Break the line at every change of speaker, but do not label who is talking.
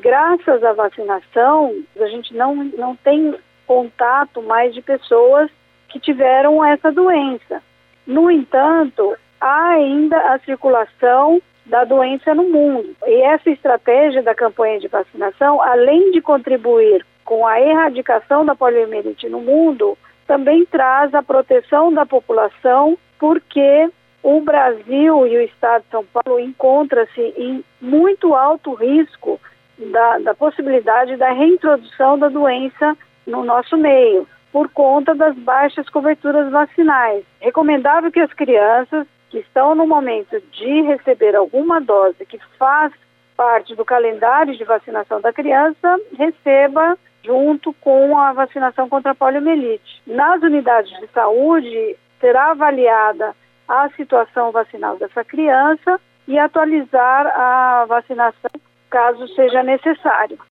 graças à vacinação, a gente não tem contato mais de pessoas que tiveram essa doença. No entanto, há ainda a circulação da doença no mundo. E essa estratégia da campanha de vacinação, além de contribuir com a erradicação da poliomielite no mundo, também traz a proteção da população, porque o Brasil e o estado de São Paulo encontram-se em muito alto risco da possibilidade da reintrodução da doença no nosso meio, por conta das baixas coberturas vacinais. Recomendável que as crianças que estão no momento de receber alguma dose que faz parte do calendário de vacinação da criança, receba junto com a vacinação contra a poliomielite. Nas unidades de saúde, será avaliada a situação vacinal dessa criança e atualizar a vacinação caso seja necessário.